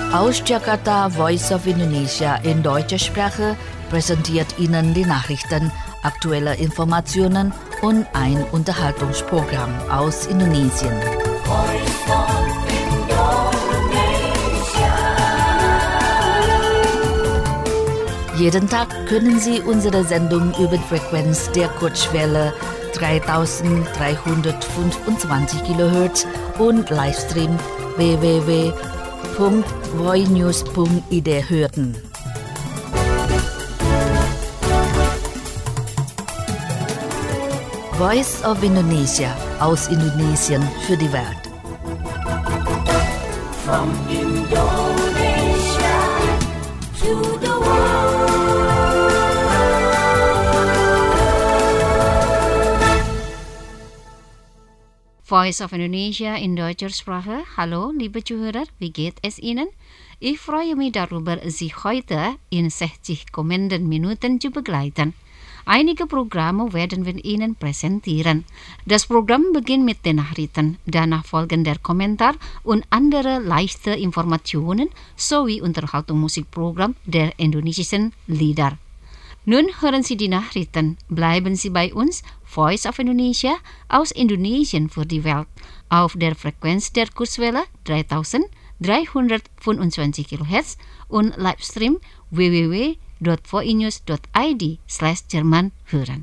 Aus Jakarta, Voice of Indonesia in deutscher Sprache präsentiert Ihnen die Nachrichten, aktuelle Informationen und ein Unterhaltungsprogramm aus Indonesien. Jeden Tag können Sie unsere Sendung über die Frequenz der Kurzwelle 3325 kHz und Livestream www.voinews.id hören. Voice of Indonesia aus Indonesien für die Welt. From Indonesia to the world. Voice of Indonesia in deutscher Sprache. Hallo, liebe Zuhörer, wie geht es Ihnen? Ich freue mich darüber, Sie heute in 60 kommenden Minuten zu begleiten. Einige Programme werden wir Ihnen präsentieren. Das Programm beginnt mit den Nachrichten, danach folgen der Kommentar und andere leichte Informationen sowie Unterhaltungsmusikprogramm der indonesischen Lieder. Nun hören Sie die Nachrichten. Bleiben Sie bei uns, Voice of Indonesia aus Indonesien für die Welt, auf der Frequenz der Kurzwelle 3325 kHz und Livestream www.voinews.id/Jerman hören.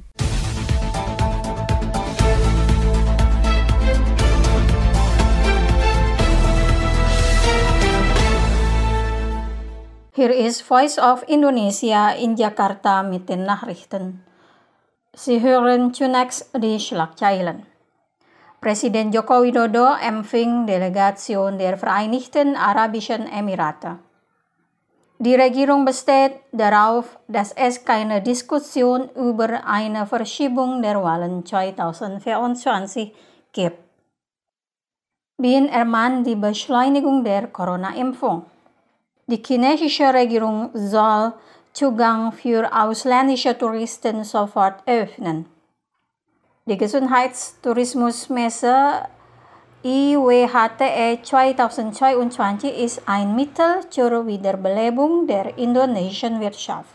Hier ist Voice of Indonesia in Jakarta mit den Nachrichten. Sie hören zunächst die Schlagzeilen. Präsident Joko Widodo empfing Delegation der Vereinigten Arabischen Emirate. Die Regierung besteht darauf, dass es keine Diskussion über eine Verschiebung der Wahlen 2024 gibt. Bin ermahnt die Beschleunigung der Corona-Impfung. Die chinesische Regierung soll Zugang für ausländische Touristen sofort öffnen. Die Gesundheitstourismusmesse IWHTE 2022 ist ein Mittel zur Wiederbelebung der indonesischen Wirtschaft.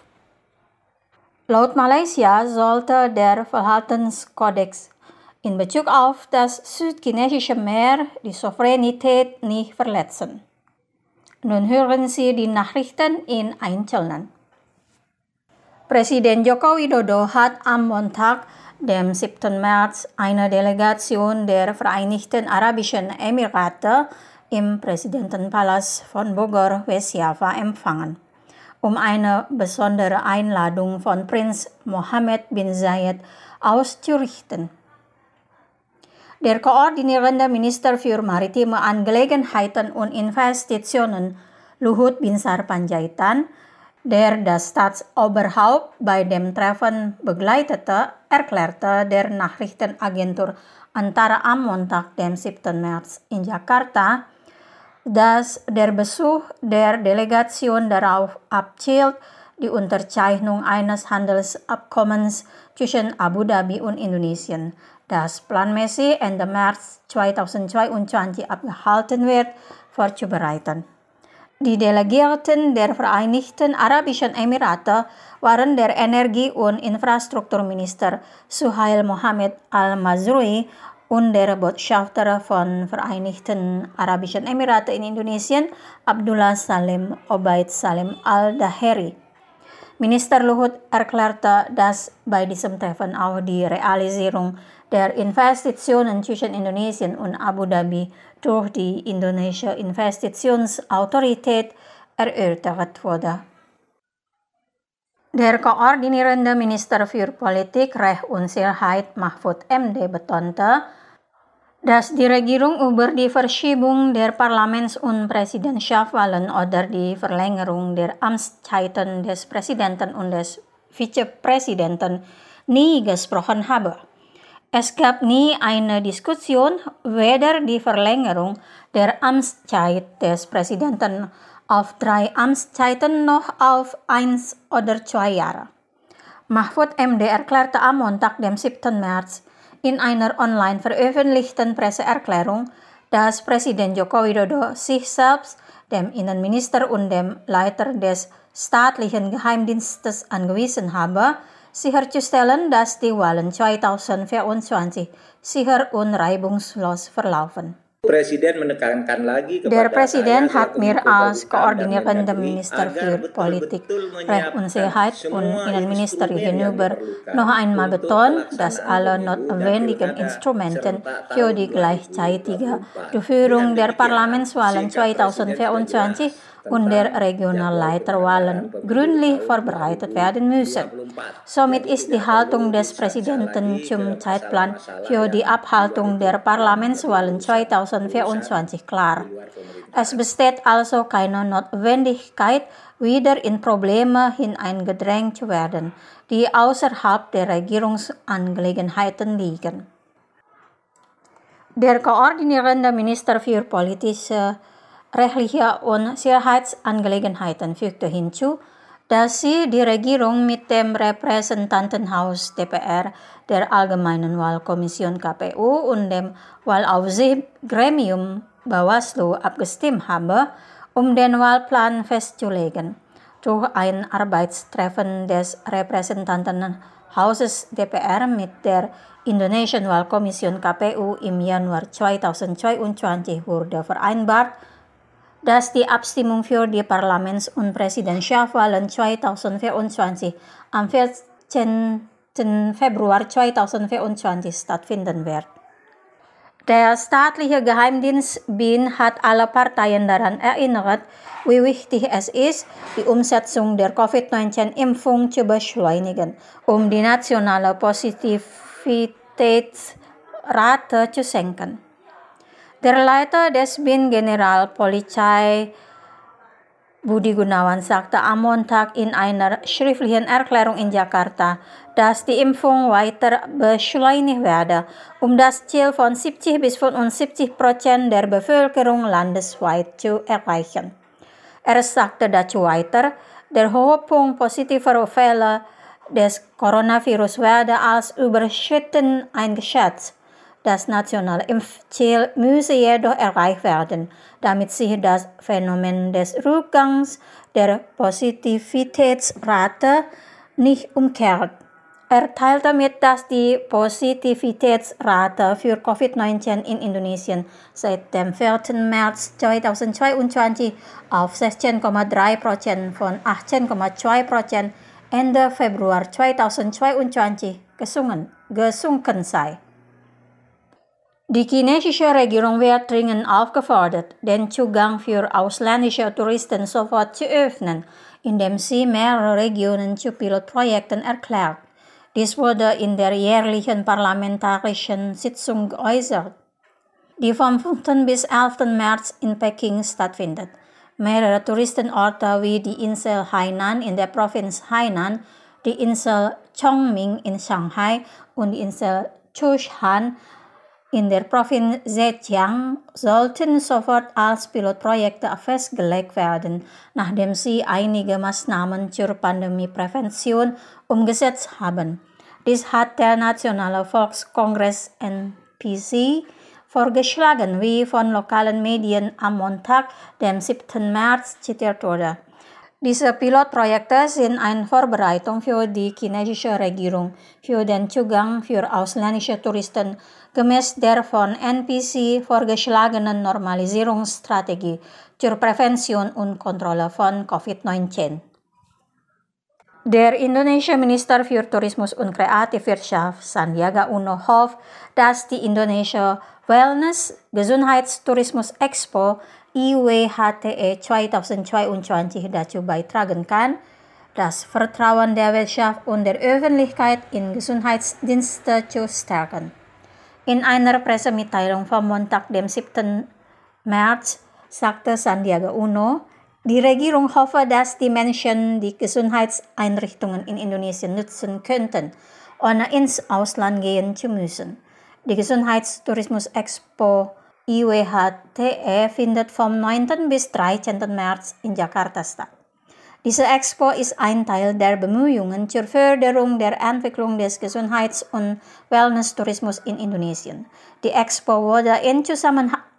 Laut Malaysia sollte der Verhaltenskodex in Bezug auf das südchinesische Meer die Souveränität nicht verletzen. Nun hören Sie die Nachrichten in Einzelnen. Präsident Joko Widodo hat am Montag, dem 7. März, eine Delegation der Vereinigten Arabischen Emirate im Präsidentenpalast von Bogor, West Java, empfangen, um eine besondere Einladung von Prinz Mohammed bin Zayed auszurichten. Der koordinierende Minister für maritime Angelegenheiten und Investitionen, Luhut Binsar Panjaitan, der das Staatsoberhaupt bei dem Treffen begleitete, erklärte der Nachrichtenagentur Antara am Montag, dem 7. März in Jakarta, dass der Besuch der Delegation darauf abzielt, die Unterzeichnung eines Handelsabkommens zwischen Abu Dhabi und Indonesien, das planmäßig Ende März 2022 abgehalten wird, vorzubereiten. Die Delegierten der Vereinigten Arabischen Emirate waren der Energie- und Infrastrukturminister Suhail Mohammed Al-Mazrui und der Botschafter von Vereinigten Arabischen Emirate in Indonesien, Abdullah Salim Obaid Salim Al-Daheri. Minister Luhut erklärte, dass bei diesem Treffen auch die Realisierung der Investitionen zwischen Indonesien und Abu Dhabi durch die indonesische Investitionsautorität erörtert wurde. Der koordinierende Minister für Politik, Recht und Sicherheit Mahfud MD betonte, dass die Regierung über die Verschiebung der Parlaments- und Präsidentschaftswahlen oder die Verlängerung der Amtszeiten des Präsidenten und des Vizepräsidenten nie gesprochen habe. Es gab nie eine Diskussion, weder die Verlängerung der Amtszeit des Präsidenten auf 3 Amtszeiten noch auf 1 oder 2 Jahre. Mahfud MD erklärte am Montag, dem 7. März, in einer online veröffentlichten Presseerklärung, dass Präsident Joko Widodo sich selbst dem Innenminister und dem Leiter des staatlichen Geheimdienstes angewiesen habe, sicherzustellen, dass die Wahlen 2024 sicher und reibungslos verlaufen. Presiden menekankan lagi kepada Der Präsident saya hat selaku mir Menko als Polhukam dan koordinierender Mendagri Minister agar für Politik, betul-betul Recht und menyiapkan Sicherheit und semua Innenminister instrumen yang gegenüber diperlukan noch einmal untuk betont, dass pelaksanaan alle pemilu dan notwendigen pilkada Instrumenten serta für tahun die gleichzeitige 2024. Durchführung Dengan der demikian, Parlamentswahlen sikap Presiden sudah 2024 jelas und der tentang Regionalleiterwahlen jadwal pelaksanaan gründlich pemilu vorbereitet tahun werden müssen. 2024. Somit Jadi ist die tidak Haltung perlu des disasar Präsidenten lagi zum ke Zeitplan masalah-masalah für die yang Abhaltung di luar der itu, Parlamentswahlen yang urusan 2024 klar. di luar pemerintahan. Es besteht also keine Notwendigkeit, wieder in Probleme hineingedrängt zu werden, die außerhalb der Regierungsangelegenheiten liegen. Der koordinierende Minister für politische, rechtliche und Sicherheitsangelegenheiten fügte hinzu, dass sie die Regierung mit dem Repräsentantenhaus DPR, der Allgemeinen Wahlkommission KPU und dem Wahlaufsichtsgremium Bawaslu abgestimmt habe, den Wahlplan festzulegen. Durch ein Arbeitstreffen des Repräsentantenhauses DPR mit der Indonesian Wahlkommission KPU im Januar 2022 wurde vereinbart, dass die Abstimmung für die Parlaments- und Präsidentschaftswahlen 2024 am 14. Februar 2024 stattfinden wird. Der staatliche Geheimdienst BIN hat alle Parteien daran erinnert, wie wichtig es ist, die Umsetzung der Covid-19-Impfung zu beschleunigen, die nationale Positivitätsrate zu senken. Der Leiter des BIN, Generalpolizei Budi Gunawan, sagte am Montag in einer schriftlichen Erklärung in Jakarta, dass die Impfung weiter beschleunigt werde, das Ziel von 70-75% der Bevölkerung landesweit zu erreichen. Er sagte dazu weiter, der hohe Punkt positiver Fälle des Coronavirus werde als überschritten eingeschätzt. Das nationale Impfziel müsse jedoch erreicht werden, damit sich das Phänomen des Rückgangs der Positivitätsrate nicht umkehrt. Er teilte mit, dass die Positivitätsrate für Covid-19 in Indonesien seit dem 4. März 2022 auf 16,3% von 18,2% Ende Februar 2022 gesunken sei. Die chinesische Regierung wird dringend aufgefordert, den Zugang für ausländische Touristen sofort zu öffnen, indem sie mehrere Regionen zu Pilotprojekten erklärt. Dies wurde in der jährlichen parlamentarischen Sitzung geäußert, die vom 5. bis 11. März in Peking stattfindet. Mehrere Touristenorte wie die Insel Hainan in der Provinz Hainan, die Insel Chongming in Shanghai und die Insel Chushan in der Provinz Zhejiang sollten sofort als Pilotprojekte festgelegt werden, nachdem sie einige Maßnahmen zur Pandemieprävention umgesetzt haben. Dies hat der Nationale Volkskongress NPC vorgeschlagen, wie von lokalen Medien am Montag, dem 7. März, zitiert wurde. Diese Pilotprojekte sind eine Vorbereitung für die chinesische Regierung für den Zugang für ausländische Touristen gemäß der von NPC vorgeschlagenen Normalisierungsstrategie zur Prävention und Kontrolle von Covid-19. Der indonesische Minister für Tourismus und Kreativwirtschaft Sandiaga Uno hofft, dass die Indonesia Wellness Gesundheitstourismus Expo IWHTE 2022 dazu beitragen kann, das Vertrauen der Wirtschaft und der Öffentlichkeit in Gesundheitsdienste zu stärken. In einer Pressemitteilung vom Montag, dem 7. März, sagte Sandiaga Uno, die Regierung hoffe, dass die Menschen die Gesundheitseinrichtungen in Indonesien nutzen könnten, ohne ins Ausland gehen zu müssen. Die Gesundheitstourismus Expo IWHTE findet vom 9. bis 13. März in Jakarta statt. Diese Expo ist ein Teil der Bemühungen zur Förderung der Entwicklung des Gesundheits- und Wellness-Tourismus in Indonesien. Die Expo wurde in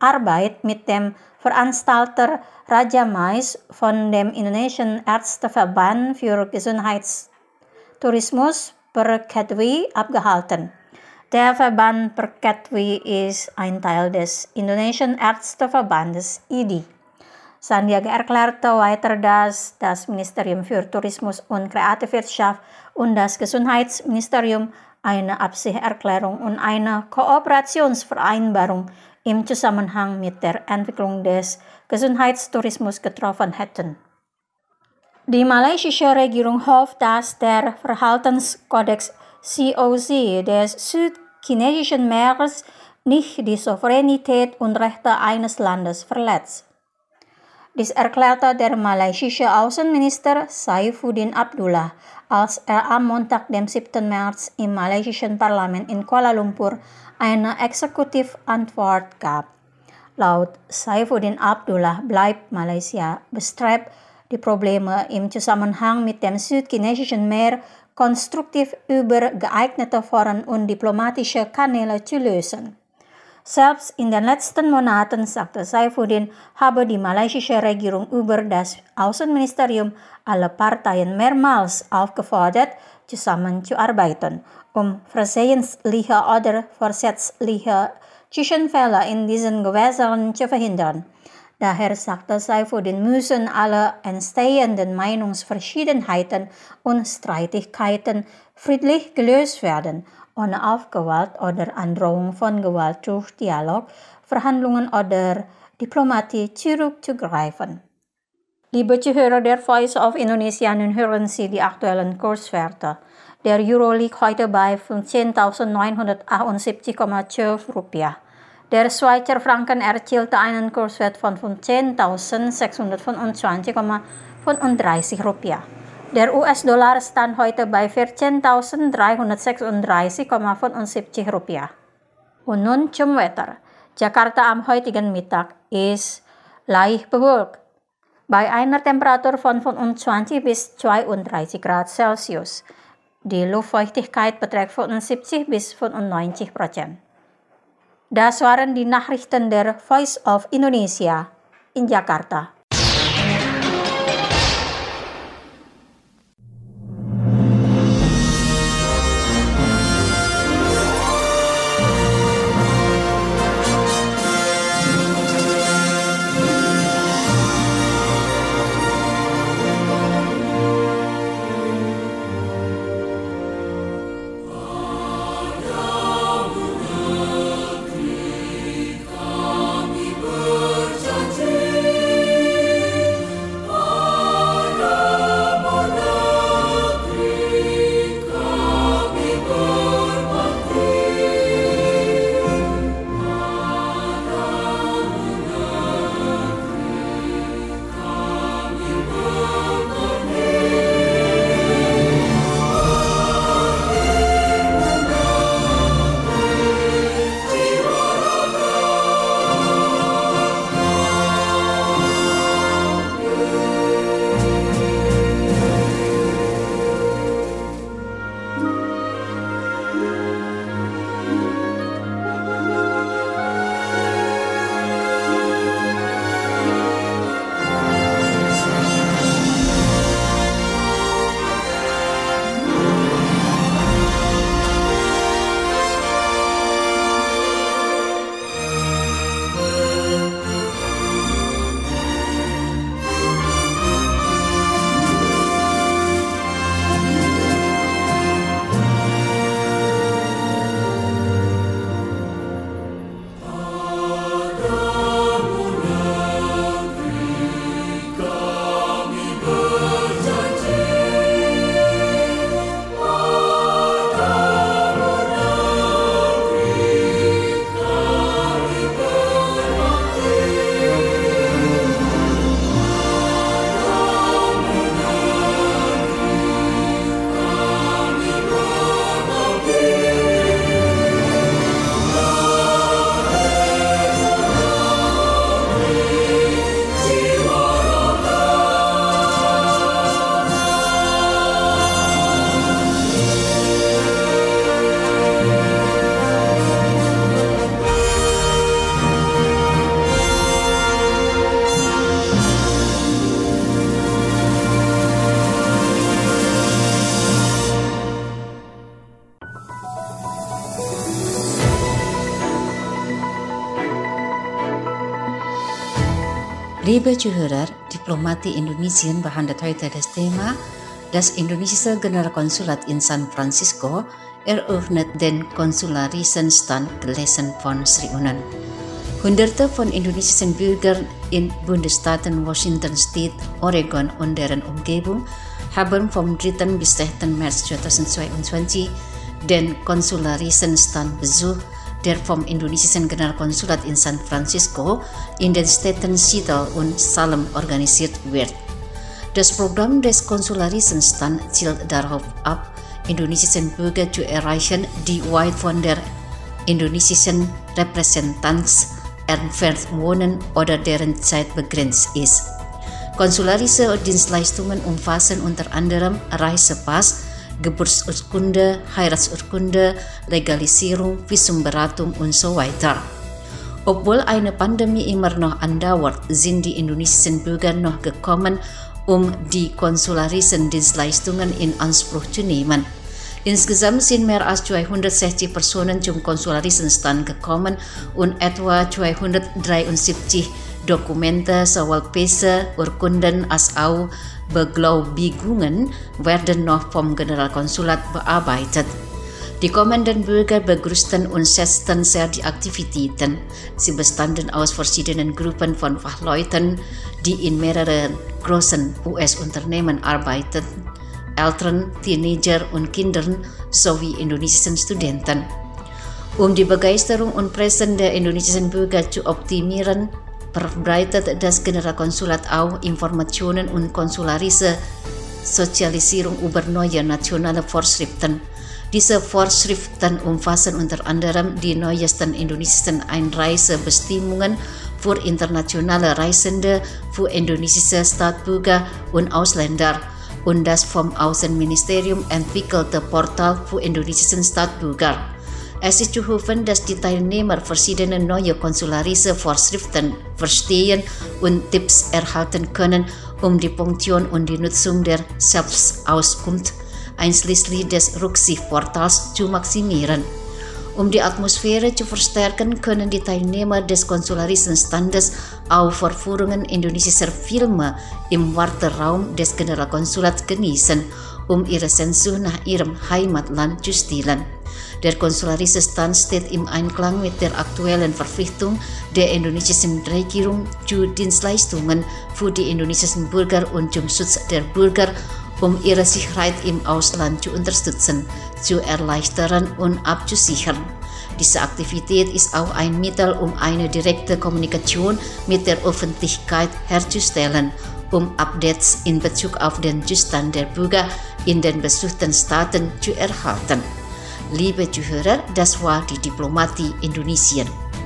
Arbeit mit dem Veranstalter Raja Mais von dem Indonesian Ärzteverband für Gesundheitstourismus Perketwi abgehalten. Der Verband Perketwi ist ein Teil des Indonesian Ärzteverbandes IDI. Sandiaga erklärte weiter, dass das Ministerium für Tourismus und Kreativwirtschaft und das Gesundheitsministerium eine Absichtserklärung und eine Kooperationsvereinbarung im Zusammenhang mit der Entwicklung des Gesundheitstourismus getroffen hätten. Die malaysische Regierung hofft, dass der Verhaltenskodex COC des südchinesischen Meeres nicht die Souveränität und Rechte eines Landes verletzt. Dies erklärte der malaysische Außenminister Saifuddin Abdullah, als er am Montag, dem 7. März, im malaysischen Parlament in Kuala Lumpur eine Exekutivantwort gab. Laut Saifuddin Abdullah bleibt Malaysia bestrebt, die Probleme im Zusammenhang mit dem südchinesischen Meer konstruktiv über geeignete Foren und diplomatische Kanäle zu lösen. Selbst in den letzten Monaten, sagte Saifuddin, habe die malaysische Regierung über das Außenministerium alle Parteien mehrmals aufgefordert, zusammenzuarbeiten, um versehentliche oder vorsätzliche Zwischenfälle in diesen Gewässern zu verhindern. Daher, sagte Saifuddin, müssen alle entstehenden Meinungsverschiedenheiten und Streitigkeiten friedlich gelöst werden, ohne auf Gewalt oder Androhung von Gewalt durch Dialog, Verhandlungen oder Diplomatie zurückzugreifen. Liebe Zuhörer der Voice of Indonesia, nun hören Sie die aktuellen Kurswerte. Der Euro liegt heute bei 15.978,12 Rupiah. Der Schweizer Franken erzielte einen Kurswert von 15.625,35 Rupiah. Der US-Dollar stand heute bei 14.336,75 Rupiah. Und nun zum Wetter. Jakarta am heutigen Mittag ist leicht bewölkt, bei einer Temperatur von 25 bis 32 Grad Celsius. Die Luftfeuchtigkeit beträgt 75 bis 95%. Das waren die Nachrichten der Voice of Indonesia in Jakarta. Liebe Zuhörer, Diplomatie Indonesien behandelt heute das Thema: Das indonesische Generalkonsulat in San Francisco eröffnet den Konsularisenstand gelesen von Sri Unan. Hunderte von indonesischen Bürgern in Bundesstaaten Washington State, Oregon und deren Umgebung haben vom 3. bis 6. März 2022 den Konsularisenstand besucht, der vom indonesischen Generalkonsulat in San Francisco in den Städten Seattle und Salem organisiert wird. Das Programm des Konsularisenstands zielt darauf ab, indonesischen Bürger zu erreichen, die weit von der indonesischen Repräsentanz entfernt wohnen oder deren Zeit begrenzt ist. Konsularische Dienstleistungen umfassen unter anderem Reisepass, Geburtsurkunde, Heiratsurkunde, Legalisierung, Visumberatung und so weiter. Obwohl eine Pandemie immer noch andauert, sind die indonesischen Bürger noch gekommen, um die konsularischen Dienstleistungen in Anspruch zu nehmen. Insgesamt sind mehr als 260 Personen zum Konsularisenstand gekommen und etwa 273 Dokumente sowohl Pässe, Urkunden als auch Beglaubigungen werden noch vom Generalkonsulat bearbeitet. Die kommenden Bürger begrüßten und schätzten sehr die Aktivitäten. Sie bestanden aus verschiedenen Gruppen von Fachleuten, die in mehreren großen US-Unternehmen arbeiteten, Eltern, Teenager und Kindern sowie indonesischen Studenten. Um die Begeisterung und Präsenz der indonesischen Bürger zu optimieren, verbreitet das Generalkonsulat auch Informationen und konsularische Sozialisierung über neue nationale Vorschriften. Diese Vorschriften umfassen unter anderem die neuesten indonesischen Einreisebestimmungen für internationale Reisende, für indonesische Staatsbürger und Ausländer und das vom Außenministerium entwickelte Portal für indonesischen Staatsbürger. Es ist zu hoffen, dass die Teilnehmer verschiedene neue konsularische Vorschriften verstehen und Tipps erhalten können, um die Funktion und die Nutzung der Selbstauskunft einschließlich des Rücksichtportals zu maximieren. Um die Atmosphäre zu verstärken, können die Teilnehmer des Konsularisenstandes auch Vorführungen indonesischer Filme im Warteraum des Generalkonsulats genießen, um ihre Sehnsucht nach ihrem Heimatland zu stillen. Der Konsularisenstand steht im Einklang mit der aktuellen Verpflichtung der indonesischen Regierung zu Dienstleistungen für die indonesischen Bürger und zum Schutz der Bürger, um ihre Sicherheit im Ausland zu unterstützen, zu erleichtern und abzusichern. Diese Aktivität ist auch ein Mittel, um eine direkte Kommunikation mit der Öffentlichkeit herzustellen, um Updates in Bezug auf den Zustand der Bürger in den besuchten Staaten zu erhalten. Liebe Zuhörer, das war die Diplomatie Indonesien.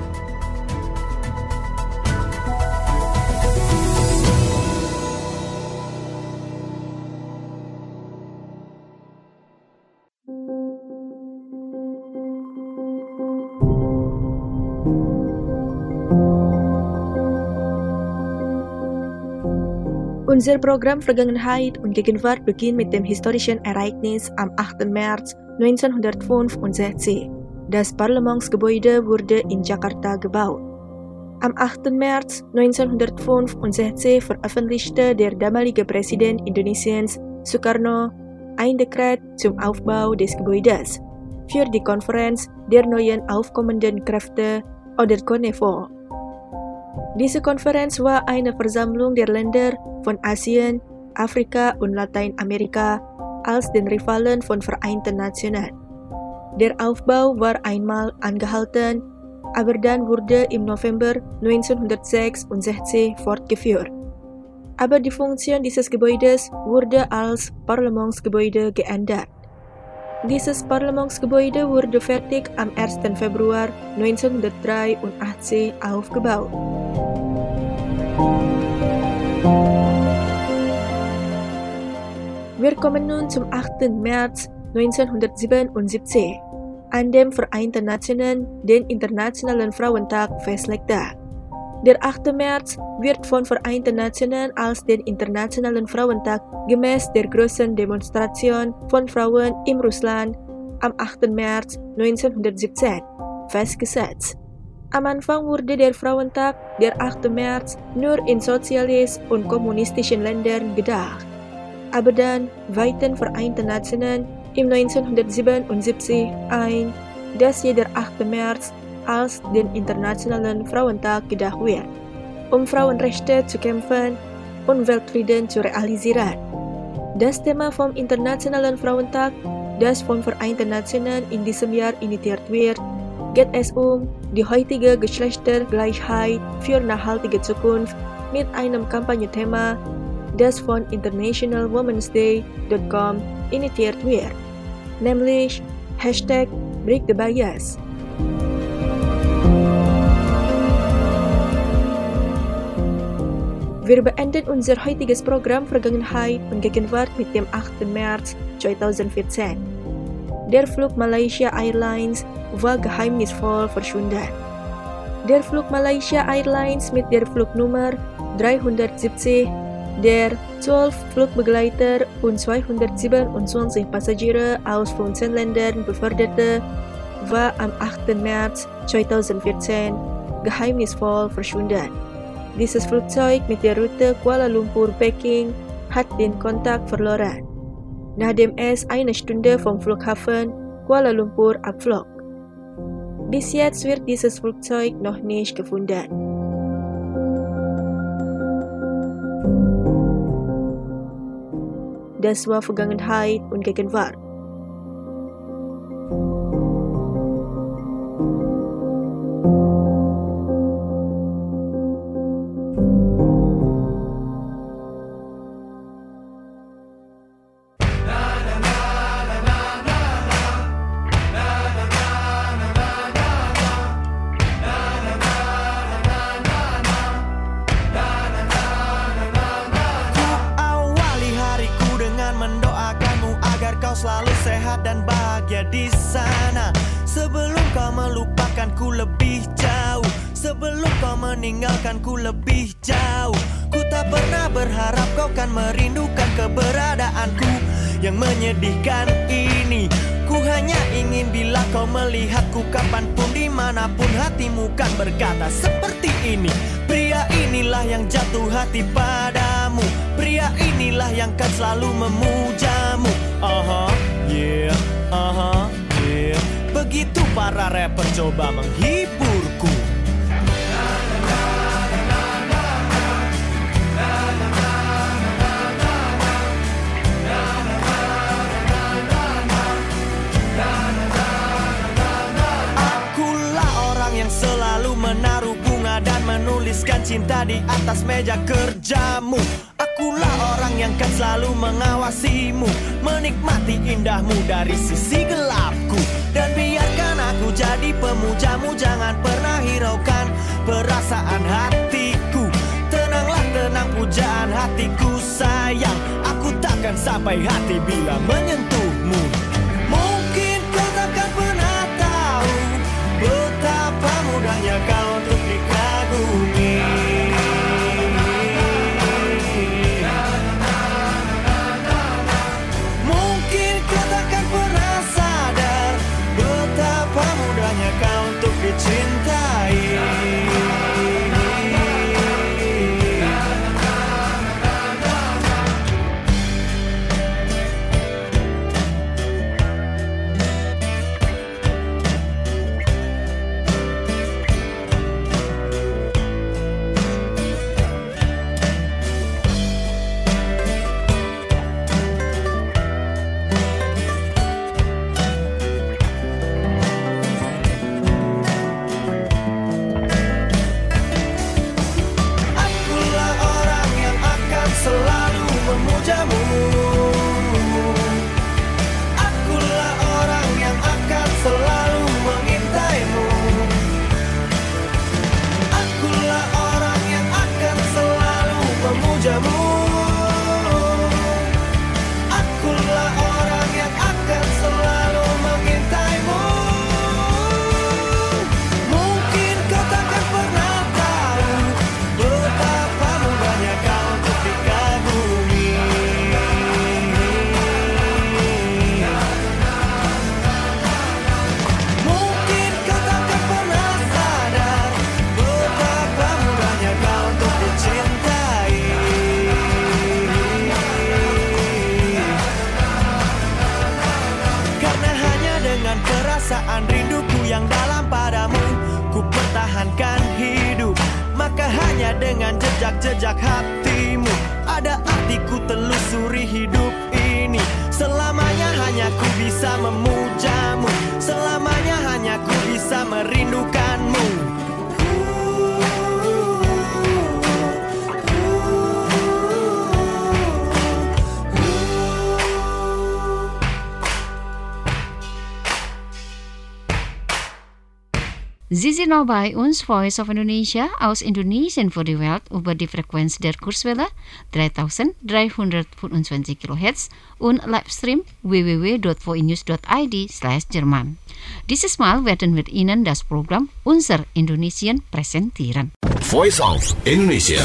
Unser Programm Vergangenheit und Gegenwart beginnt mit dem historischen Ereignis am 8. März 1965. Das Parlamentsgebäude wurde in Jakarta gebaut. Am 8. März 1965 veröffentlichte der damalige Präsident Indonesiens, Sukarno, ein Dekret zum Aufbau des Gebäudes für die Konferenz der neuen aufkommenden Kräfte oder KONEFO. Diese Konferenz war eine Versammlung der Länder von Asien, Afrika und Lateinamerika als den Rivalen von Vereinten Nationen. Der Aufbau war einmal angehalten, aber dann wurde im November 1966 fortgeführt. Aber die Funktion dieses Gebäudes wurde als Parlamentsgebäude geändert. Dieses Parlamentsgebäude wurde fertig am 1. Februar 1983 aufgebaut. Wir kommen nun zum 8. März 1977, an dem Vereinten Nationen den Internationalen Frauentag festlegte. Der 8. März wird von Vereinten Nationen als den Internationalen Frauentag gemäß der großen Demonstration von Frauen in Russland am 8. März 1917 festgesetzt. Am Anfang wurde der Frauentag, der 8. März, nur in sozialis- und kommunistischen Ländern gedacht. Aber dann weihten Vereinten Nationen im 1977 ein, dass jeder 8. März als den Internationalen Frauentag gedacht wird, um Frauenrechte zu kämpfen und Weltfrieden zu realisieren. Das Thema vom Internationalen Frauentag, das von Vereinten Nationen in diesem Jahr initiiert wird, geht es um die heutige Geschlechtergleichheit für nachhaltige Zukunft mit einem Kampagnethema, das von internationalwomansday.com initiiert wird, nämlich #BreakTheBias. Wir beenden unser heutiges Programm Vergangenheit und Gegenwart mit dem 8. März 2014. Der Flug Malaysia Airlines war geheimnisvoll verschwunden. Der Flug Malaysia Airlines mit der Flugnummer 370, der 12 Flugbegleiter und 227 Passagiere aus 15 Ländern beförderte, war am 8. März 2014 geheimnisvoll verschwunden. Dieses Flugzeug mit der Route Kuala Lumpur-Peking hat den Kontakt verloren, nachdem es eine Stunde vom Flughafen Kuala Lumpur abflog. Bis jetzt wird dieses Flugzeug noch nicht gefunden. Das war Vergangenheit und Gegenwart. Selalu sehat dan bahagia di sana. Sebelum kau melupakanku lebih jauh, sebelum kau meninggalkanku lebih jauh. Ku tak pernah berharap kau kan merindukan keberadaanku yang menyedihkan ini. Ku hanya ingin bila kau melihatku kapanpun dimanapun, hatimu kan berkata seperti ini. Pria inilah yang jatuh hati padamu, pria inilah yang kan selalu memujamu. Yeah, yeah. Begitu para rapper coba menghiburku. Akulah orang yang selalu menaruh bunga dan menuliskan cinta di atas meja kerjamu. Akulah orang yang kan selalu mengawasimu, menikmati indahmu dari sisi gelapku. Dan biarkan aku jadi pemujamu, jangan pernah hiraukan perasaan hatiku. Tenanglah, tenang pujaan hatiku sayang, aku takkan sampai hati bila menyentuhmu. Mungkin kau takkan pernah tahu betapa mudahnya kau untuk dikagumi. Kau untuk dicintai. hanya dengan jejak-jejak hatimu. Ada artiku telusuri hidup ini. Selamanya hanya ku bisa memujamu. Selamanya hanya ku bisa merindukanmu. Sie sind noch bei uns, Voice of Indonesia, aus Indonesien für die Welt über die Frequenz der Kurzwelle 3325 kHz und Livestream www.voinews.id/Jerman. Dieses Mal werden wir Ihnen das Programm Unser Indonesien präsentieren. Voice of Indonesia.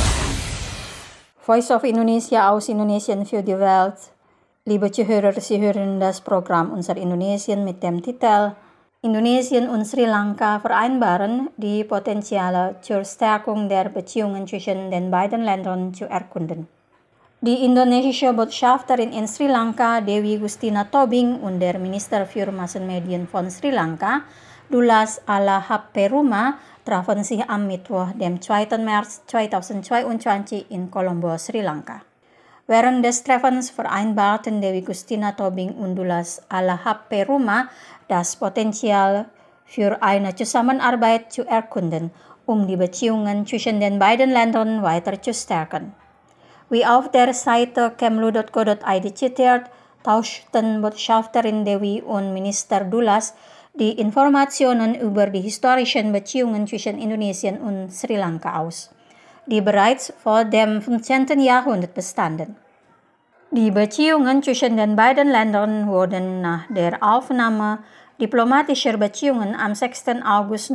Voice of Indonesia aus Indonesien für die Welt. Liebe Zuhörer, Sie hören das Programm Unser Indonesien mit dem Titel Indonesien und Sri Lanka vereinbaren, die Potenziale zur Stärkung der Beziehungen zwischen den beiden Ländern zu erkunden. Die indonesische Botschafterin in Sri Lanka, Dewi Gustina Tobing, und der Minister für Massenmedien von Sri Lanka, Dulas Alahaperuma, trafen sich am Mittwoch, dem 2. März 2022 in Colombo, Sri Lanka. Während des Treffens vereinbarten Dewi Gustina Tobing und Dulas Alahaperuma, das Potenzial für eine Zusammenarbeit zu erkunden, um die Beziehungen zwischen den beiden Ländern weiter zu stärken. Wie auf der Seite kemlu.co.id zitiert, tauschten Botschafterin Dewi und Minister Dulas die Informationen über die historischen Beziehungen zwischen Indonesien und Sri Lanka aus, die bereits vor dem 15. Jahrhundert bestanden. Die Beziehungen zwischen den beiden Ländern wurden nach der Aufnahme diplomatischer Beziehungen am 6. August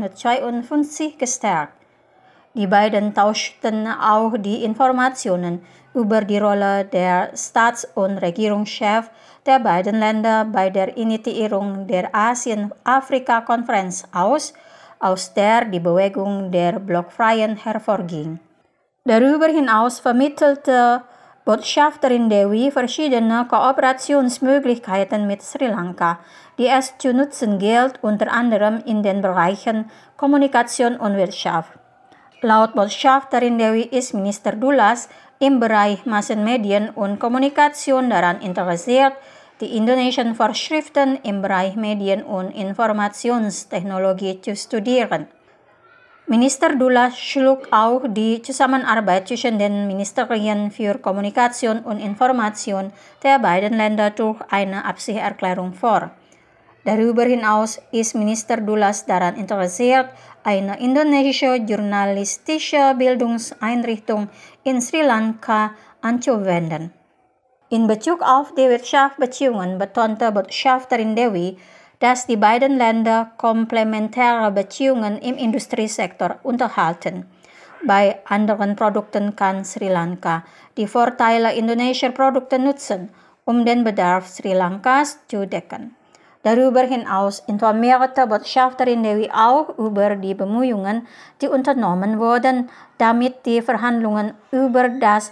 1952 gestärkt. Die beiden tauschten auch die Informationen über die Rolle der Staats- und Regierungschefs der beiden Länder bei der Initiierung der Asien-Afrika-Konferenz aus der die Bewegung der Blockfreien hervorging. Darüber hinaus vermittelte Botschafterin Dewi verschiedene Kooperationsmöglichkeiten mit Sri Lanka, die es zu nutzen gilt, unter anderem in den Bereichen Kommunikation und Wirtschaft. Laut Botschafterin Dewi ist Minister Dulas im Bereich Massenmedien und Kommunikation daran interessiert, die indonesischen Vorschriften im Bereich Medien- und Informationstechnologie zu studieren. Minister Dulas schlug auch die Zusammenarbeit zwischen den Ministerien für Kommunikation und Information der beiden Länder durch eine Absichtserklärung vor. Darüber hinaus ist Minister Dulas daran interessiert, eine indonesische journalistische Bildungseinrichtung in Sri Lanka anzuwenden. In Bezug auf die Wirtschaftsbeziehungen betonte Botschafterin Dewi, dass die beiden Länder komplementäre Beziehungen im Industriesektor unterhalten. Bei anderen Produkten kann Sri Lanka die Vorteile indonesischer Produkte nutzen, um den Bedarf Sri Lankas zu decken. Darüber hinaus informierte Botschafterin Dewi auch über die Bemühungen, die unternommen wurden, damit die Verhandlungen über das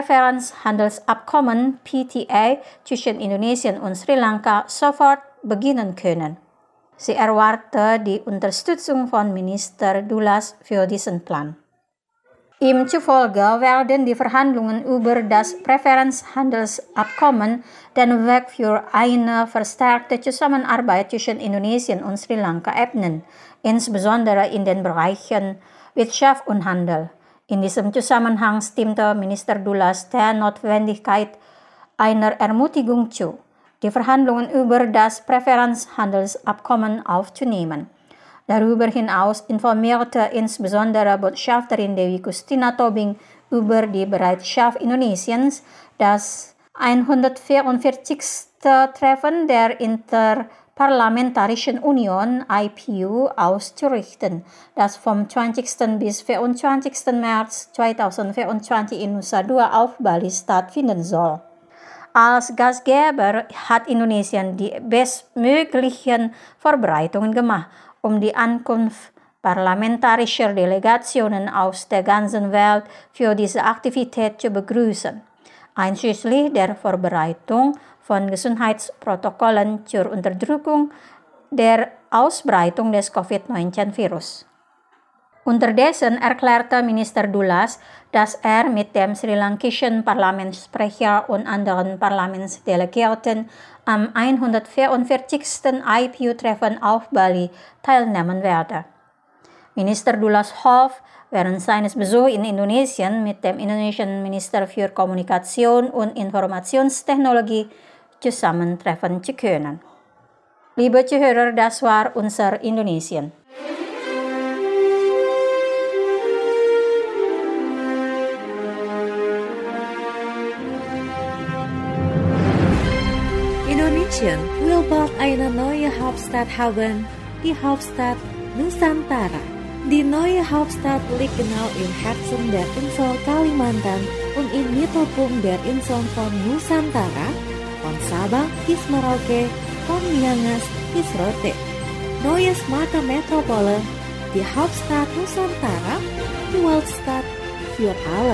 Präferenzhandelsabkommen PTA zwischen Indonesien und Sri Lanka sofort beginnen können. Sie erwartet die Unterstützung von Minister Dulas für diesen Plan. Ihm zufolge werden die Verhandlungen über das Präferenzhandelsabkommen den Weg für eine verstärkte Zusammenarbeit zwischen Indonesien und Sri Lanka ebnen, insbesondere in den Bereichen Wirtschaft und Handel. In diesem Zusammenhang stimmte Minister Dulas der Notwendigkeit einer Ermutigung zu, die Verhandlungen über das Präferenzhandelsabkommen aufzunehmen. Darüber hinaus informierte insbesondere Botschafterin Dewi Gustina Tobing über die Bereitschaft Indonesiens, das 144. Treffen der Interparlamentarischen Union IPU auszurichten, das vom 20. bis 24. März 2024 in Nusa Dua auf Bali stattfinden soll. Als Gastgeber hat Indonesien die bestmöglichen Vorbereitungen gemacht, um die Ankunft parlamentarischer Delegationen aus der ganzen Welt für diese Aktivität zu begrüßen, einschließlich der Vorbereitung von Gesundheitsprotokollen zur Unterdrückung der Ausbreitung des Covid-19-Virus. Unterdessen erklärte Minister Dulas, dass mit dem sri-lankischen Parlamentssprecher und anderen Parlamentsdelegierten am 144. IPU-Treffen auf Bali teilnehmen werde. Minister Dulas hofft, während seines Besuchs in Indonesien mit dem indonesischen Minister für Kommunikation und Informationstechnologie zusammentreffen zu können. Liebe Zuhörer, das war unser Indonesien. Indonesian will bald eine neue Hauptstadt haben, die Hauptstadt Nusantara. Die neue Hauptstadt liegt genau im Herzen der Insel Kalimantan und im Mittelpunkt der Inseln von Nusantara, von Sabang bis Merauke, von Miangas bis Rote. Neue smarte Metropole, die Hauptstadt Nusantara, die Weltstadt für alle.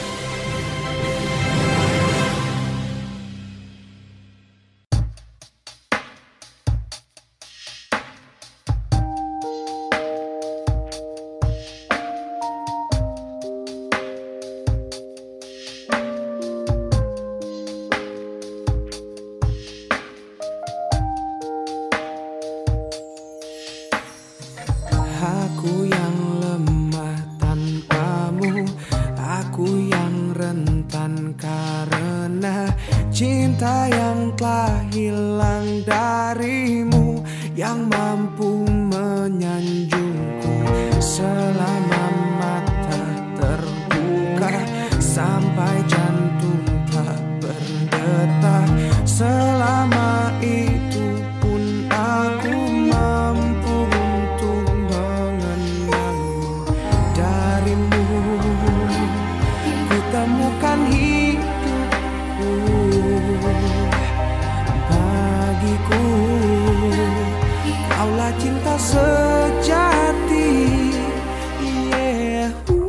Aku yang lemah tanpamu, aku yang rentan karena cinta yang telah hilang darimu, yang mampu menyanjungku selama mata terbuka sampai jantung tak berdetak. Selama itu pun aku mampu untuk mengenalmu. Darimu ku temukan hidupku. Bagiku kaulah cinta sejati. Yeah.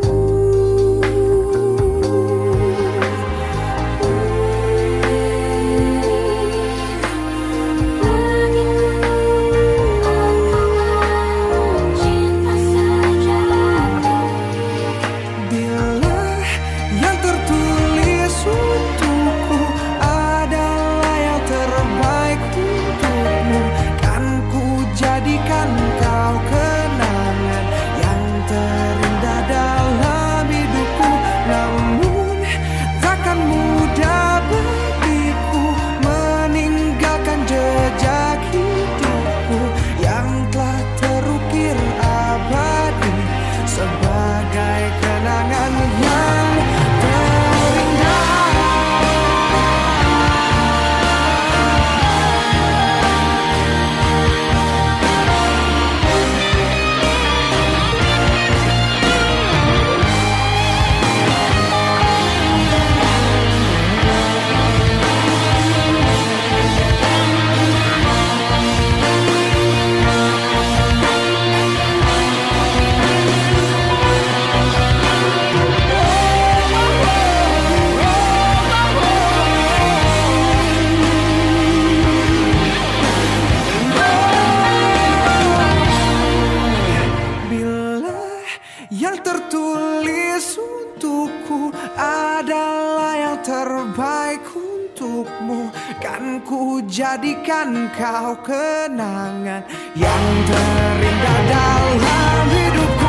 Jadikan kau kenangan yang terindah dalam hidupku.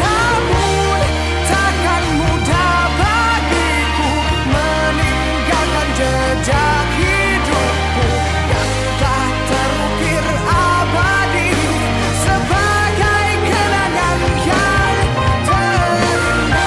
Namun takkan mudah bagiku meninggalkan jejak hidupku yang tak terukir abadi sebagai kenangan yang terindah.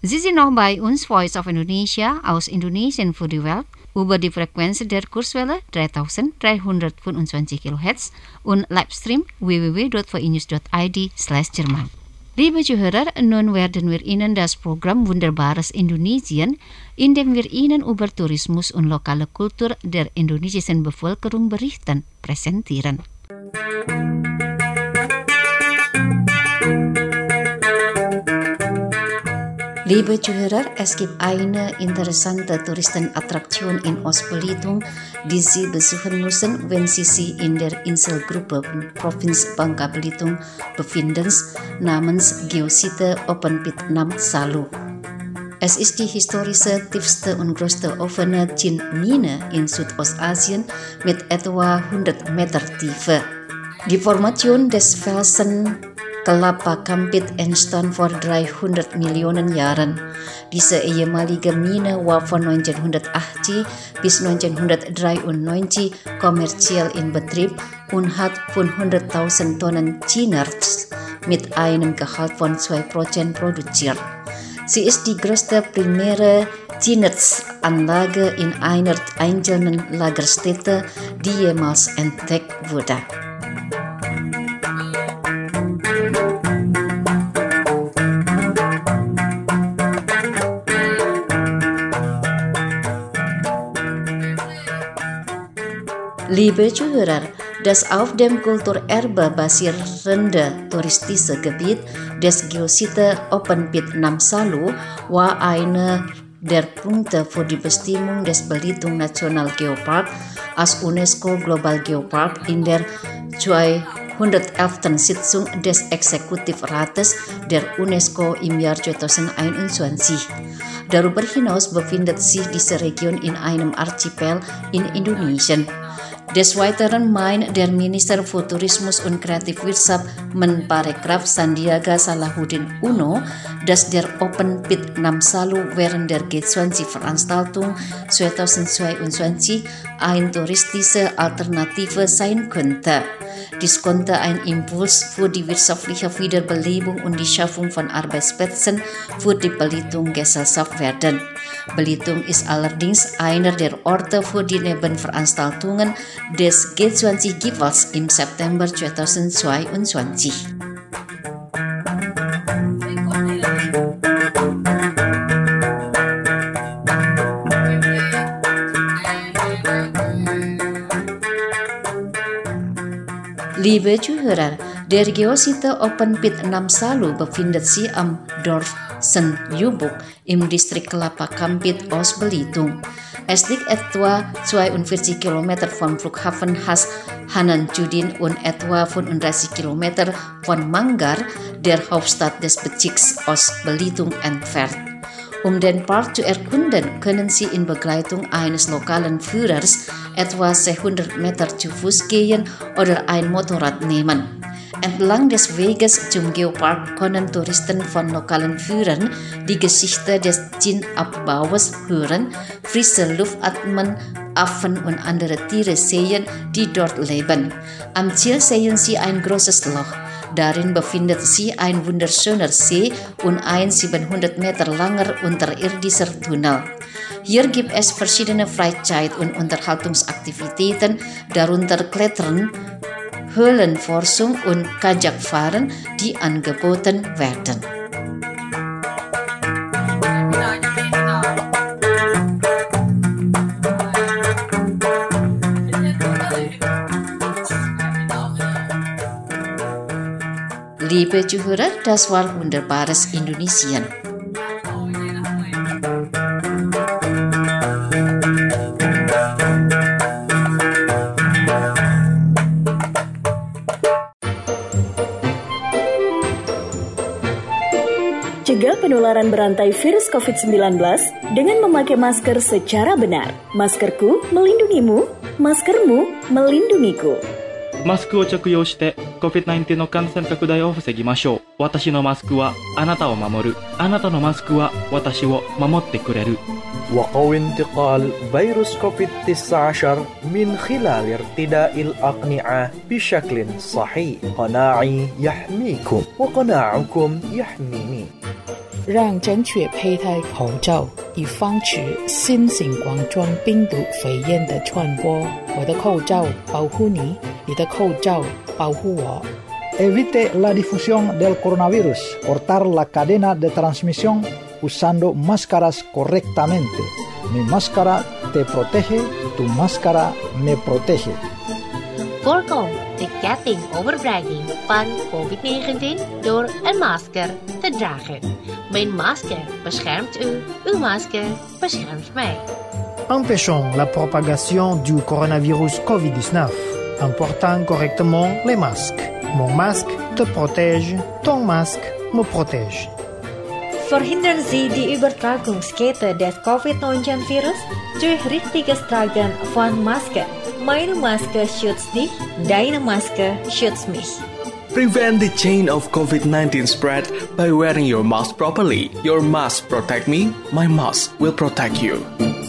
Sie sind noch bei uns, Voice of Indonesia, aus Indonesien für die Welt, über die Frequenz der Kurzwelle 3325 kHz und Livestream www.vinews.id/Jerman. Liebe Zuhörer, nun werden wir Ihnen das Programm Wunderbares Indonesien, in dem wir Ihnen über Tourismus und lokale Kultur der indonesischen Bevölkerung berichten, präsentieren. Liebe Zuhörer, es gibt eine interessante Touristenattraktion in Ostbelitung, die Sie besuchen müssen, wenn Sie sich in der Inselgruppe Provinz Bangka Belitung befinden, namens Geosite Open Pit Nam Salu. Es ist die historische, tiefste und größte offene Tinmine in Südostasien mit etwa 100 Meter Tiefe. Die Formation des Felsen Kelapa Kampit entstand vor 300 Millionen Jahren. Diese ehemalige Mine war von 1980 bis 1993 kommerziell in Betrieb und hat 500.000 Tonnen Tinerz mit einem Gehalt von 2% produziert. Sie ist die größte primäre Tinerzanlage in einer einzelnen Lagerstätte, die jemals entdeckt wurde. Liebe Zuhörer, das auf dem Kulturerbe basierende touristische Gebiet des Geosite Open Pit Nam Salu war einer der Punkte für die Bestimmung des Belitung National Geopark als UNESCO Global Geopark in der 211. Sitzung des Exekutivrates der UNESCO im Jahr 2021. Darüber hinaus befindet sich diese Region in einem Archipel in Indonesien. Des Weiteren meint der Minister für Tourismus und Kreativwirtschaft Menparekraf Sandiaga Salahuddin Uno, dass der Open Pit Nam Salu während der G20-Veranstaltung 2022 eine touristische Alternative sein könnte. Dies konnte ein Impuls für die wirtschaftliche Wiederbelebung und die Schaffung von Arbeitsplätzen für die Belitung-Gesellschaft werden. Belitung ist allerdings einer der Orte für die Nebenveranstaltungen des G20-Gipfels im September 2022. Liebe Zuhörer, der Geosite Open Pit Nam Salu befindet sich am Dorf Senjubuk im Distrikt Kelapa Kampit, Ostbelitung. Es liegt etwa 42 Kilometer vom Flughafen Has Hananjudin und etwa 35 Kilometer von Manggar, der Hauptstadt des Bezirks Ostbelitung, entfernt. Um den Park zu erkunden, können Sie in Begleitung eines lokalen Führers etwa 200 Meter zu Fuß gehen oder ein Motorrad nehmen. Entlang des Weges zum Geopark können Touristen von lokalen Führern die Geschichte des Tinabbaus hören, frische Luft atmen, Affen und andere Tiere sehen, die dort leben. Am Ziel sehen Sie ein großes Loch. Darin befindet sich ein wunderschöner See und ein 700 Meter langer unterirdischer Tunnel. Hier gibt es verschiedene Freizeit- und Unterhaltungsaktivitäten, darunter Klettern, Höhlenforschung und Kajakfahren, die angeboten werden. Liebe Zuhörer, das war Wunderbares Indonesien. Cegah penularan berantai virus COVID-19 dengan memakai masker secara benar. Maskerku melindungimu, maskermu melindungiku. マスクを着用して COVID-19 の感染拡大を防ぎましょう。私のマスクはあなたを守る。あなたのマスクは私を守ってくれる。 وقوي انتقال فيروس كوفيد-19 من خلال ارتداء الأقنعة بشكل صحيح. قناعي يحميكم وقناعكم يحميني. 让正确佩戴口罩，以防止新型冠状病毒肺炎的传播。我的口罩保护你，你的口罩保护我。 Evite la difusión del coronavirus. Cortar la cadena de transmisión usando máscaras correctamente. Mi máscara te protege, tu máscara me protege. Voorkom de ketting overbrenging van COVID-19 door een masker te dragen. Mijn masker beschermt u, uw masker beschermt mij. Empêchons la propagation du coronavirus COVID-19 en portant correctement les masques. Mon masque te protège, ton masque me protège. Verhindern Sie die Übertragungskette des Covid-19-Virus durch richtiges Tragen von Maske. Meine Maske schützt dich, deine Maske schützt mich. Prevent the chain of COVID-19 spread by wearing your mask properly. Your mask protect me, my mask will protect you.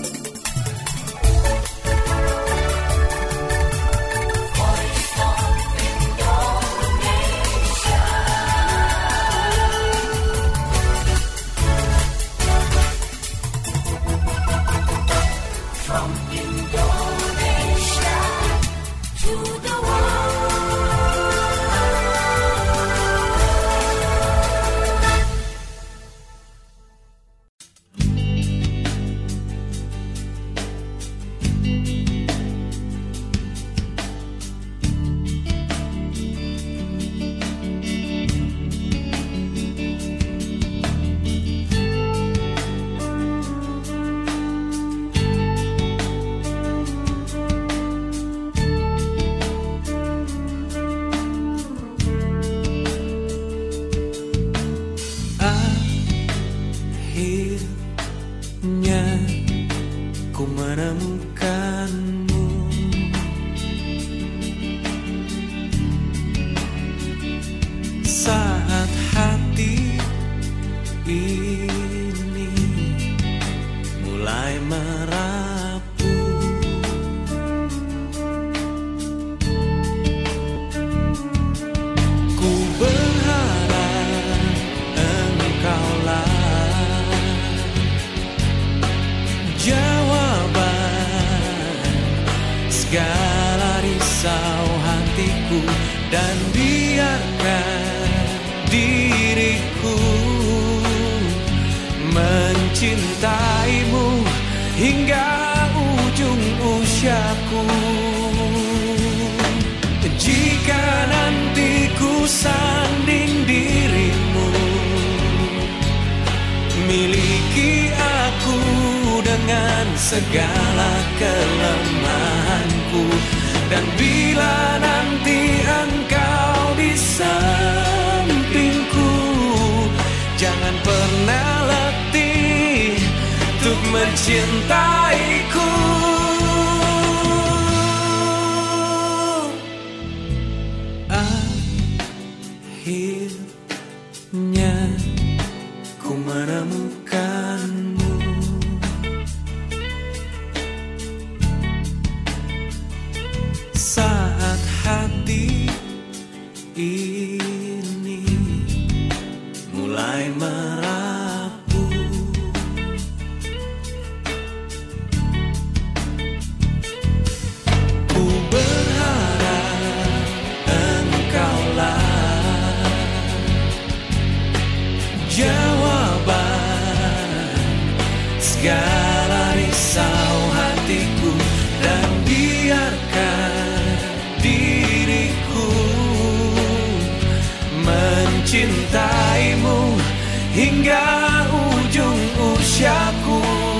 segala risau hatiku dan biarkan diriku mencintaimu hingga ujung usiaku. Jika nanti ku sanding dirimu, miliki aku dengan segala kelemahanku. Dan bila nanti engkau di sampingku, jangan pernah letih untuk mencintaiku. Akhirnya ku menemukanmu, saat hati ini mulai merapuh. Ku berharap engkaulah jawaban segala risau hatiku, dan biarkan diriku mencintaimu hingga ujung usiaku.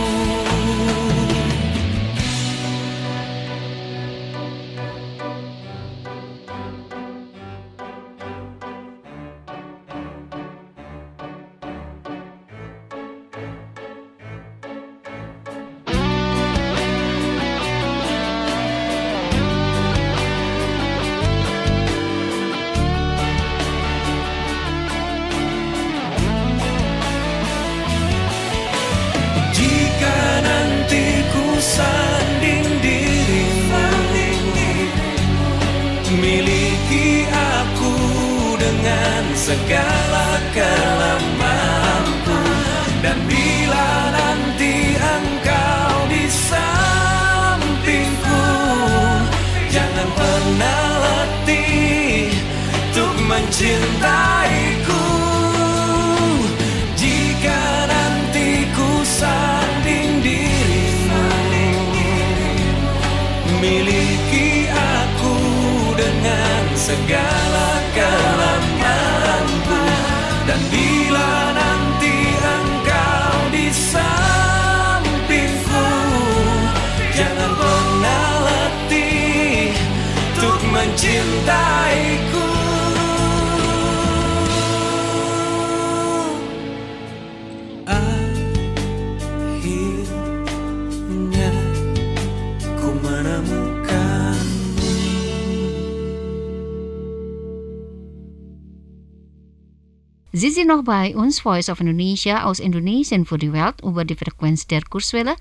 Sanding dirimu, miliki aku dengan segala kelemahanku. segala kelemahanku. Dan bila nanti engkau di sampingku, jangan pernah letih untuk mencintaiku. Akhirnya ku menemukanmu. Sie sind noch bei uns, Voice of Indonesia aus Indonesien für die Welt über die Frequenz der Kurzwelle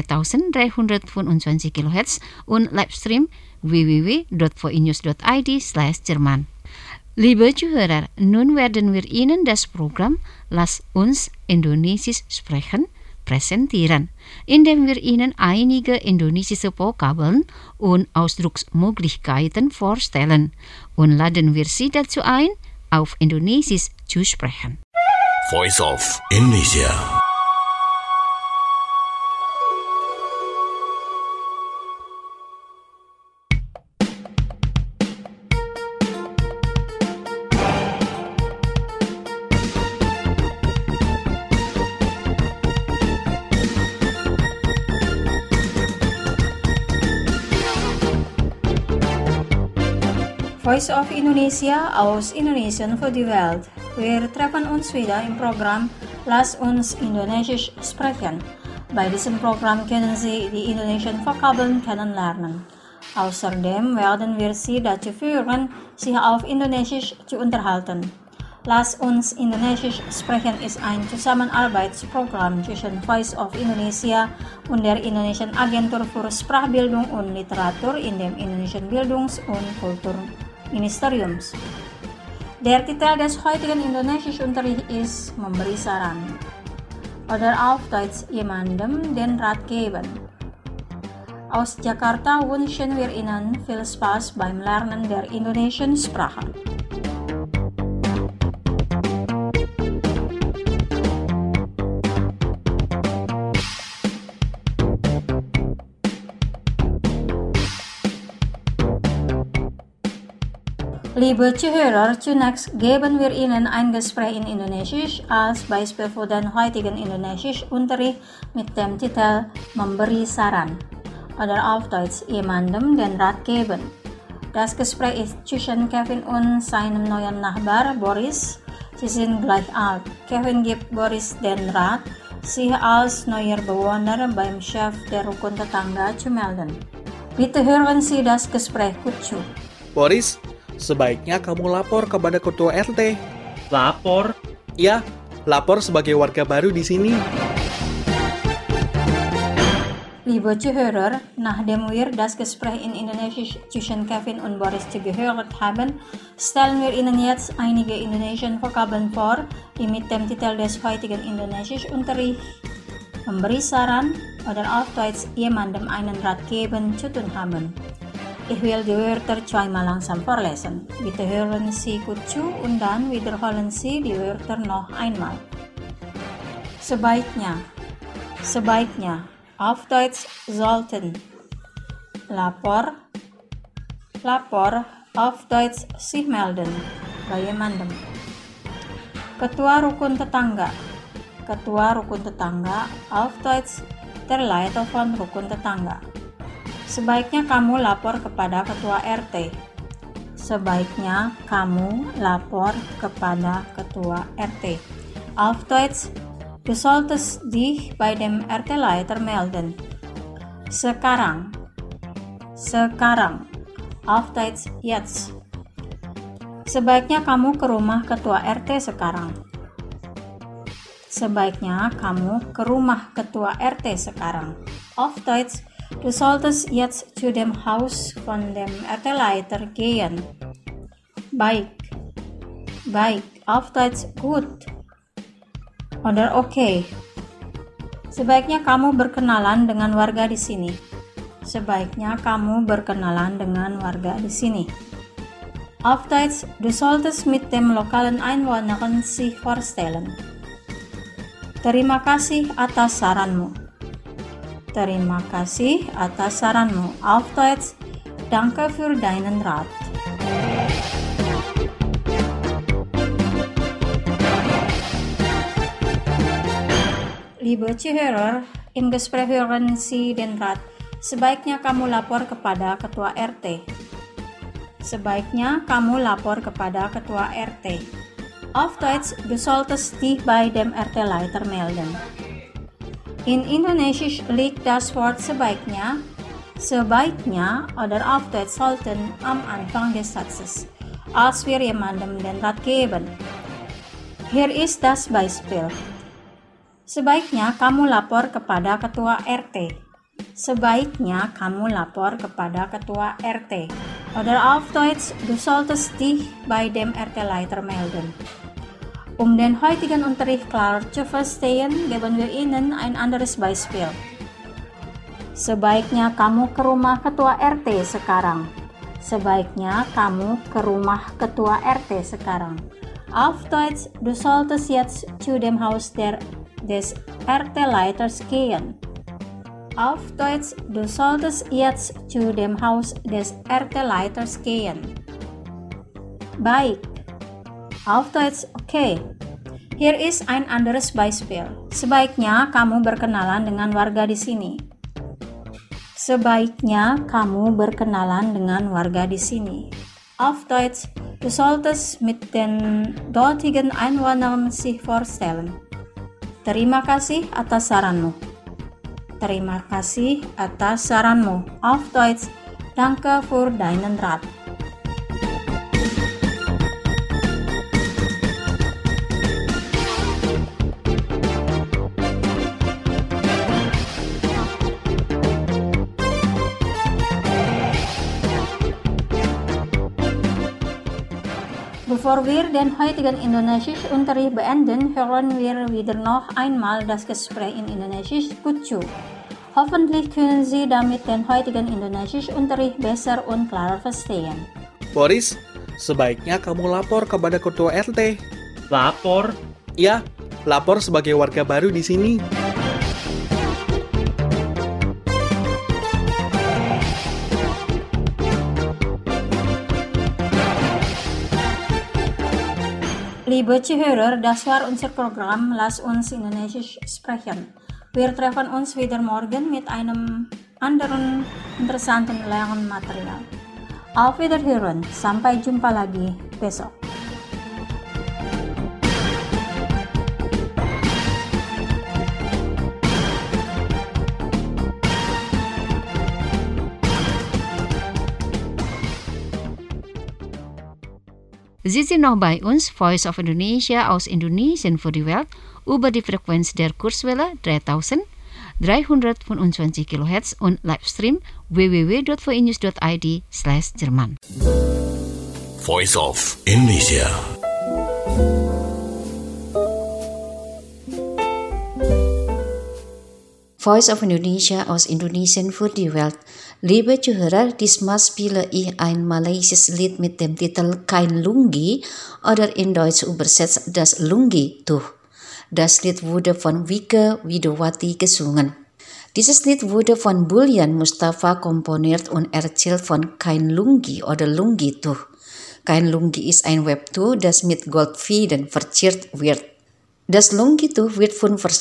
3325 kHz und Livestream www.voinews.id/Jerman. Liebe Zuhörer, nun werden wir Ihnen das Programm Lass uns Indonesisch sprechen präsentieren, indem wir Ihnen einige indonesische Vokabeln und Ausdrucksmöglichkeiten vorstellen und laden wir Sie dazu ein, auf Indonesisch zu sprechen. Voice of Indonesia. Voice of Indonesia aus Indonesien für die Welt. Wir treffen uns wieder im Programm Lass uns Indonesisch sprechen. Bei diesem Programm können Sie die indonesischen Vokabeln kennenlernen. Außerdem werden wir Sie dazu führen, sich auf Indonesisch zu unterhalten. Lass uns Indonesisch sprechen ist ein Zusammenarbeitsprogramm zwischen Voice of Indonesia und der Indonesischen Agentur für Sprachbildung und Literatur in dem Indonesischen Bildungs- und Kulturministeriums. Der Titel des heutigen Indonesischunterrichts ist Memberi Saran oder auf Deutsch jemandem den Rat geben. Aus Jakarta wünschen wir Ihnen viel Spaß beim Lernen der indonesischen Sprache. Liebe Zuhörer, zunächst geben wir Ihnen ein Gespräch in Indonesisch als Beispiel für den heutigen Indonesischunterricht mit dem Titel Memberi Saran oder auf Deutsch jemandem den Rat geben. Das Gespräch ist zwischen Kevin und seinem neuen Nachbar Boris. Sie sind gleich alt. Kevin gibt Boris den Rat, sich als neuer Bewohner beim Chef der Rukun Tetangga zu melden. Bitte hören Sie das Gespräch gut zu. Boris, sebaiknya kamu lapor kepada ketua RT. Lapor? Ya, lapor sebagai warga baru di sini. Liebe Zuhörer, nachdem wir das Gespräch in Indonesisch zwischen Kevin und Boris gehört haben, stellen wir Ihnen jetzt einige indonesische Vokabeln vor, die mit dem Titel des heutigen Indonesischunterrichts Memberi Saran oder auf Deutsch jemandem einen Rat geben zu tun haben. Ich will die Wörter zweimal langsam vorlesen. Bitte hören Sie gut zu und dann wiederholen Sie die Wörter noch einmal. Sebaiknya, sebaiknya, auf Deutsch sollten. Lapor, lapor, auf Deutsch sich melden, bei jemandem. Ketua Rukun Tetangga, ketua Rukun Tetangga, auf Deutsch der Leiter von Rukun Tetangga. Sebaiknya kamu lapor kepada ketua RT. Sebaiknya kamu lapor kepada ketua RT. Auf Deutsch, du solltest dich bei dem RT-Leiter melden. Sekarang. Sekarang. Auf Deutsch, jetzt. Sebaiknya kamu ke rumah ketua RT sekarang. Sebaiknya kamu ke rumah ketua RT sekarang. Auf Deutsch, du solltest jetzt zu dem Haus von dem RT-Leiter gehen. Baik. Baik. Auf Deutsch gut. Oder okay. Sebaiknya kamu berkenalan dengan warga di sini. Sebaiknya kamu berkenalan dengan warga di sini. Auf Deutsch, du solltest mit dem lokalen Einwohnern sich vorstellen. Terima kasih atas saranmu. Terima kasih atas saranmu. Auf Deutsch, danke für deinen Rat. Liebe Zuhörer, im Gespräch hören Sie den Rat, sebaiknya kamu lapor kepada ketua RT. Sebaiknya kamu lapor kepada ketua RT. Auf Deutsch, du solltest dich bei dem RT-Leiter melden. In Indonesisch liegt das Wort sebaiknya oder auf Deutsch sollten am Anfang des Satzes, als wir jemandem den Rat geben. Hier ist das Beispiel. Sebaiknya kamu lapor kepada ketua RT. Sebaiknya kamu lapor kepada ketua RT. Oder auf Deutsch, du solltest dich bei dem RT-Leiter melden. Um den heutigen Unterricht klar zu verstehen, geben wir Ihnen ein anderes Beispiel. Sebaiknya kamu ke rumah ketua RT sekarang. Sebaiknya kamu ke rumah ketua RT sekarang. Auf Deutsch, du solltest jetzt zu dem Haus des RT-Leiters gehen. Auf Deutsch, du solltest jetzt zu dem Haus des RT-Leiters gehen. Baik. Auf Deutsch, okay. Hier ist ein anderes Beispiel. Sebaiknya kamu berkenalan dengan warga di sini. Sebaiknya kamu berkenalan dengan warga di sini. Auf Deutsch, du solltest mit den dortigen Einwohnern sich vorstellen. Terima kasih atas saranmu. Terima kasih atas saranmu. Auf Deutsch, danke für deinen Rat. Bevor wir den heutigen Indonesisch-Unterricht beenden, hören wir wieder noch einmal das Gespräch in Indonesisch gut zu. Hoffentlich können Sie damit den heutigen Indonesisch-Unterricht besser und klarer verstehen. Boris, sebaiknya kamu lapor kepada ketua RT. Lapor? Ya, lapor sebagai warga baru di sini. Liebe Zuhörer, das war unser Programm Lass uns Indonesisch sprechen. Wir treffen uns wieder morgen mit einem anderen interessanten Lernmaterial. Auf Wiederhören, sampai jumpa lagi besok. Sie sind noch bei uns, Voice of Indonesia aus Indonesien für die Welt, über die Frequenz der Kurzwelle 3325 kHz und Livestream www.voinews.id/Jerman. Voice of Indonesia. Voice of Indonesia aus Indonesien für die Welt. Liebe Zuhörer, diesmal spiele ich ein malaysisches Lied mit dem Titel Kain Lungi oder in Deutsch übersetzt das Lungi-Tuch. Das Lied wurde von Wike Widowati gesungen. Dieses Lied wurde von Bullian Mustafa komponiert und erzählt von Kain Lungi oder Lungi-Tuch. Kain Lungi ist ein Webtuch, das mit Goldfäden verziert wird. Das Lungi-Tuch wird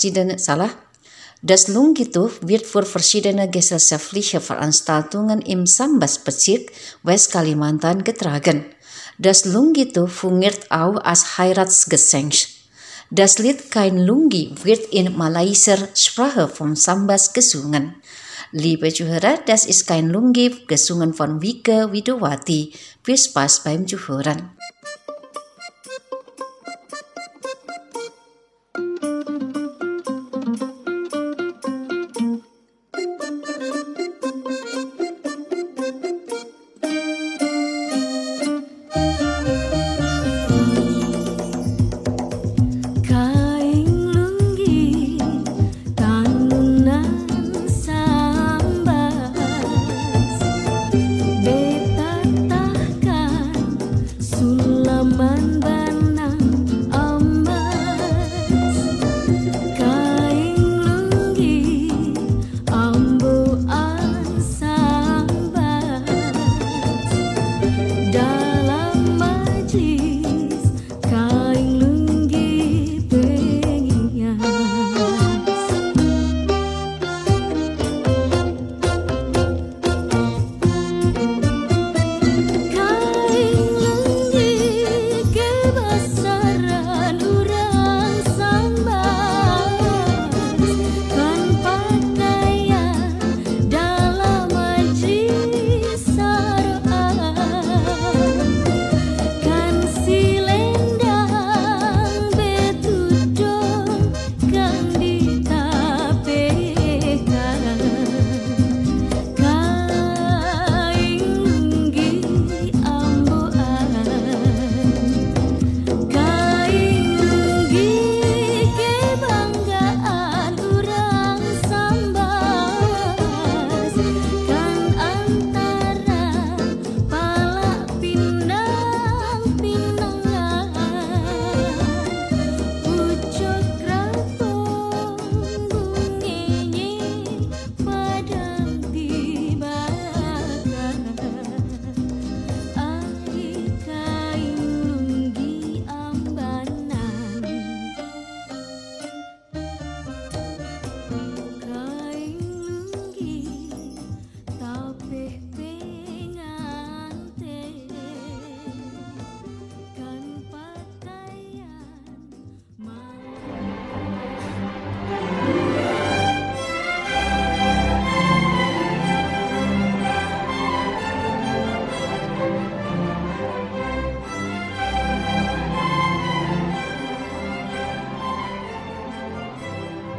für verschiedene gesellschaftliche Veranstaltungen im Sambas-Bezirk West-Kalimantan getragen. Das Lungi-Tuch fungiert auch als Heiratsgeschenk. Das Lied Kain Lungi wird in malaysischer Sprache von Sambas gesungen. Liebe Zuhörer, das ist Kain Lungi, gesungen von Wike Widowati. Viel Spaß beim Zuhören. Sulu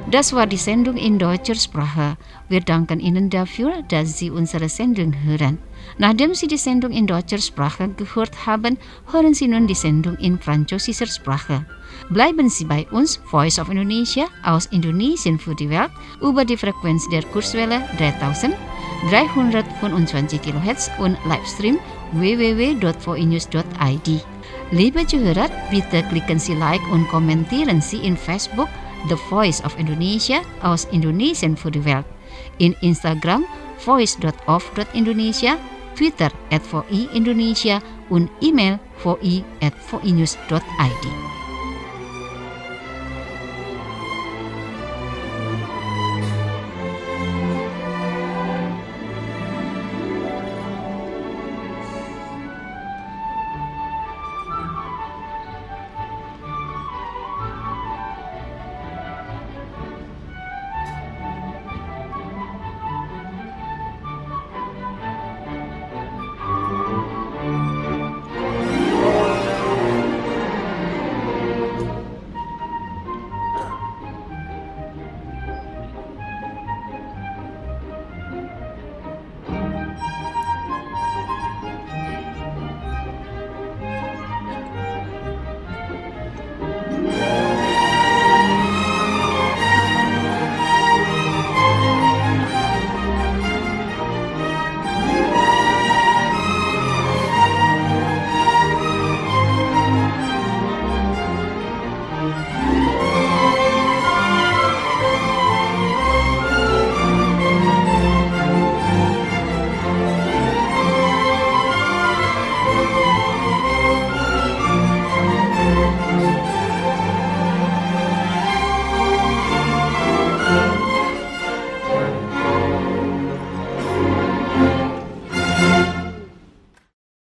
Das war die Sendung in deutscher Sprache. Wir danken Ihnen dafür, dass Sie unsere Sendung hören. Nachdem Sie die Sendung in deutscher Sprache gehört haben, hören Sie nun die Sendung in französischer Sprache. Bleiben Sie bei uns, Voice of Indonesia aus Indonesien für die Welt, über die Frequenz der Kurzwelle 3325 kHz und Livestream www.voinews.id. Liebe Zuhörer, bitte klicken Sie Like und kommentieren Sie in Facebook The Voice of Indonesia aus Indonesien für die Welt, in Instagram voice.of.indonesia, Twitter @VOI Indonesia und E-Mail voi@voinews.id.